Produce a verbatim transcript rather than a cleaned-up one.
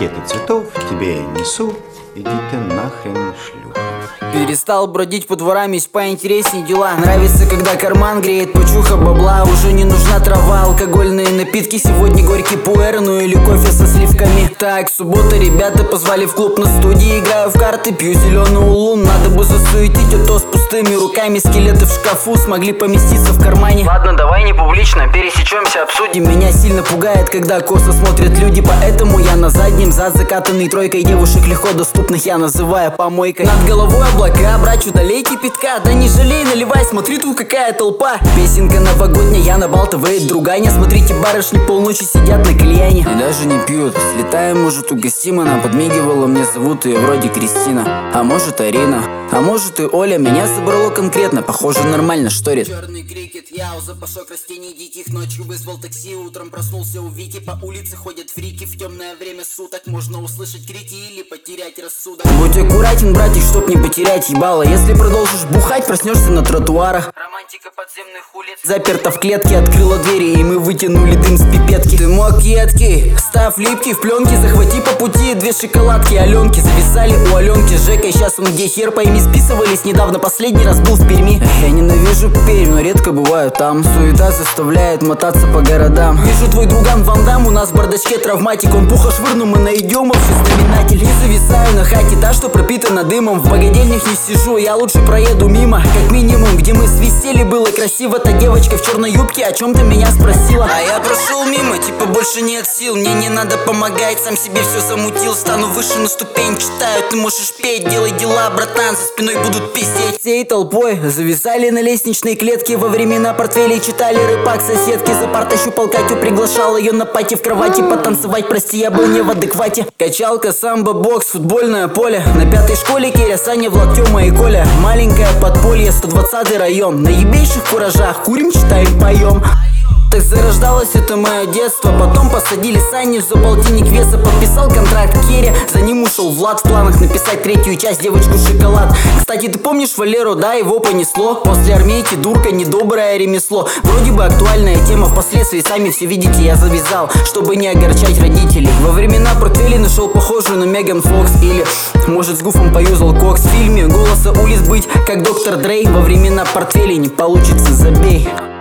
букеты цветов тебе несу. Иди ты нахрен, шлюха. Перестал бродить по дворам, есть поинтереснее дела. Нравится, когда карман греет почуха бабла. Уже не нужна трава, алкогольные напитки. Сегодня горький пуэр, ну или кофе со сливками. Так, суббота, ребята позвали в клуб на студии. Играю в карты, пью зеленый улун. Надо бы засуетить, а то с пустыми руками. Скелеты в шкафу смогли поместиться в кармане. Ладно, давай не публично, пересечемся, обсудим. Меня сильно пугает, когда косо смотрят люди. Поэтому я на заднем, за закатанной тройкой. Девушек легко доступных я называю помойкой. Над головой облака, брачу, долей кипятка. Да не жалей, наливай, смотри, тут какая толпа. Песенка новогодняя, я набалтывает друганя. Смотрите, барышни полночи сидят на кальяне и даже не пьют. Слетаем, может, угостим. Она подмигивала, мне зовут ее вроде Кристина. А может, Арина, а может и Оля. Меня собрало конкретно, похоже, нормально шторит. Черный крикет, я у запашок растений диких. Ночью вызвал такси, утром проснулся у Вики. По улице ходят фрики, в темное время суток можно услышать крики или потерять рассудок. Будь аккуратен, братик, чтоб не потерять ебало. Если продолжишь бухать, проснешься на тротуарах. Романтика подземных улиц. Заперта в клетке, открыла двери, и мы вытянули дым с пипетки. Ты мог едкий, став липкий в пленке. Захвати по пути две шоколадки Аленки. Зависали у Аленки с Жекой, сейчас он где, хер пойми. Списывались недавно, последний раз был в Перми. Я ненавижу Пермь, но редко бываю там. Суета заставляет мотаться по городам. Вижу твой друган Ван Дам, у нас в бардачке травматик. Он пуха швырну, мы найдем общий знаменатель. Не зависаю на хате, та, что пропитана дымом. В богадельнях не сижу, я лучше проеду мимо. Как минимум, где мы свистели, было красиво. Та девочка в черной юбке о чем-то меня спросила. А я прошел мимо, типа больше нет сил. Мне не надо помогать, сам себе все замутил. Стану выше на ступень, читаю, ты можешь петь. Делай дела, братан, за спиной будут пиздеть. Всей толпой зависали на лестничной клетке. Во времена портфелей читали рэпак соседки. За партой щупал Катю, приглашал ее на пати. В кровати потанцевать, прости, я был не в адеквате. Качалка, самбо, бокс, футбольное поле. На пятой школе Керя, Саня, Влад, Тёма и Коля. Маленькое подполье, сто двадцатый район. На ебейших куражах курим, читаем, поем. Так зарождалось это мое детство. Потом посадили Сани за полтинник веса. Подписал контракт Керри, за ним ушел Влад. В планах написать третью часть, девочку шоколад. Кстати, ты помнишь Валеру, да, его понесло. После армейки дурка, недоброе ремесло. Вроде бы актуальная тема, впоследствии сами все видите, я завязал, чтобы не огорчать родителей. Во времена портфелей нашел похожую на Меган Фокс. Или, может, с Гуфом поюзал кокс. В фильме «Голоса улиц» быть как доктор Дрей. Во времена портфелей не получится, забей.